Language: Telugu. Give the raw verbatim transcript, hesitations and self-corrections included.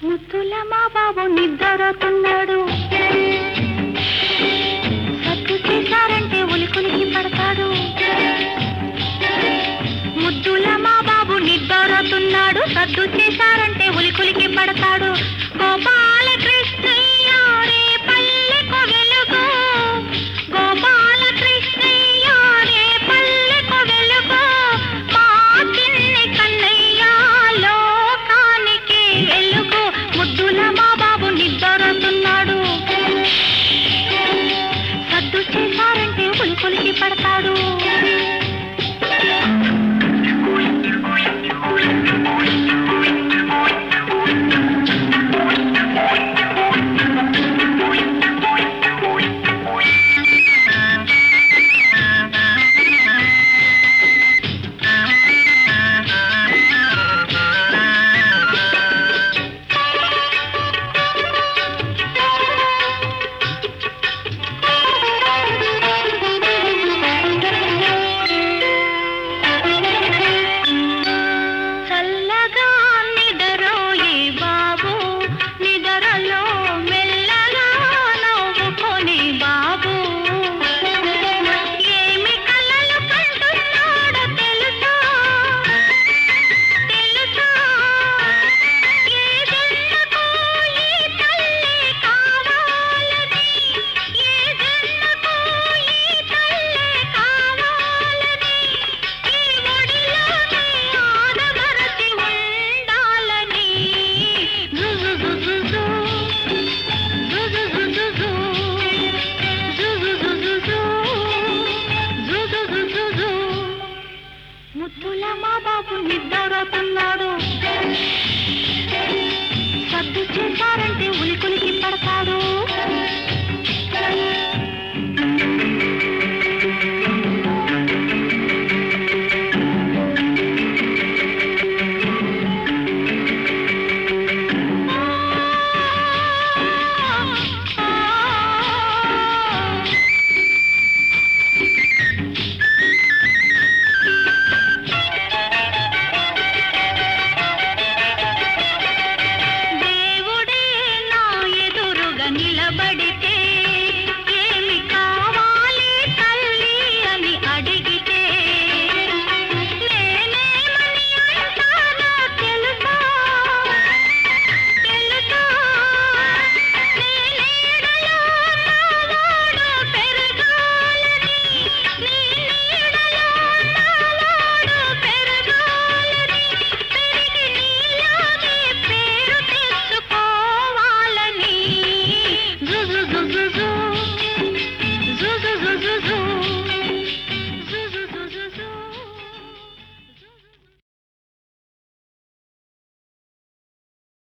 ముద్దుల మా బాబు నిద్రపోతున్నాడు. సత్తు చేశారంటే ఉలికులికి పడతాడు. ముద్దుల మా బాబు నిద్రపోతున్నాడు. సద్దు చేశారంటే ఉలికులికి పడతాడు. గోపాలకృష్ణయ్య రే పల్లెకు వెలుగు, గోపాలకృష్ణయ్య రే పల్లెకు వెలుగు, మా చిన్ని కన్నయ్య లోకానికి ఎలుగు. ముద్దుల మా బాబు నిద్రపోతున్నాడు. సద్దు చేశారంటే ఉలికులికి పడతాడు. ముద్దుల మా బాబు నిద్రపోతున్నాడు.